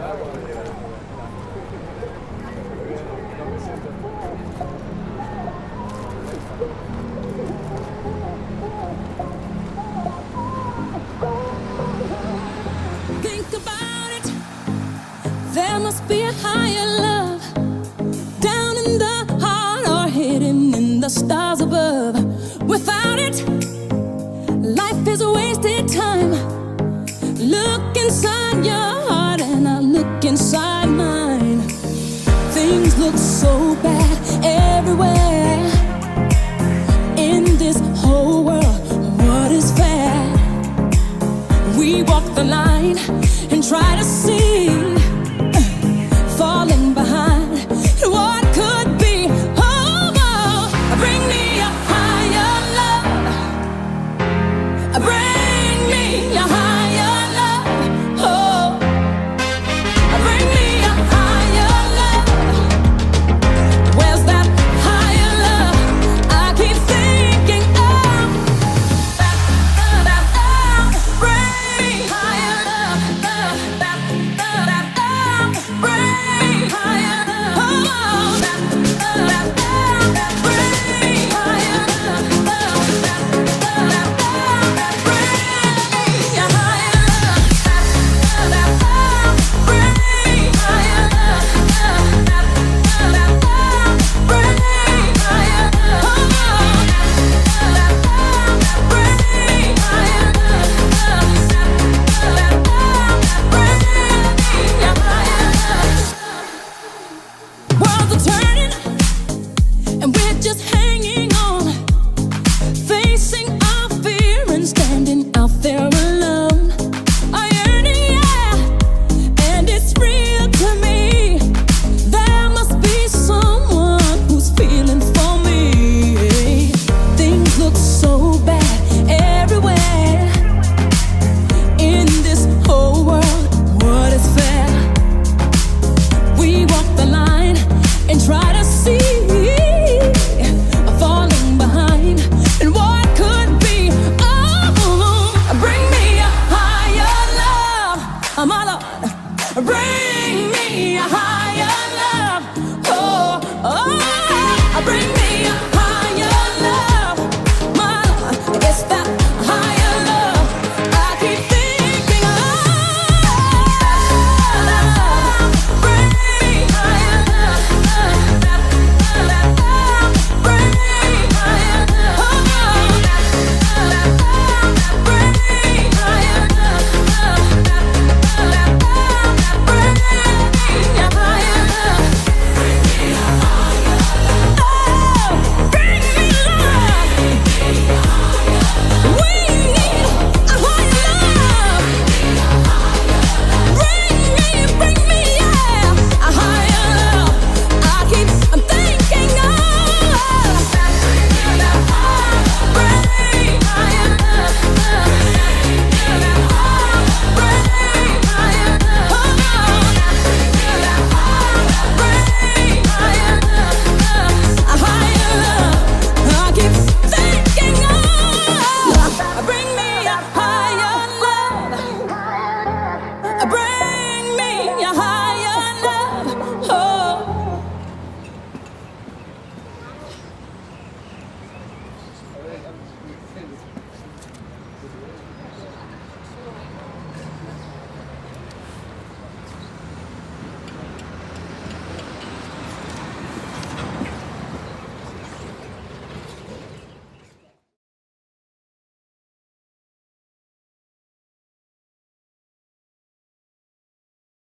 Think about it. There must be a higher love down in the heart or hidden in the stars above. Without it, life is a wasted time. Look inside your heart and I look inside mine. Things look so bad everywhere. In this whole world, what is fair? We walk the line.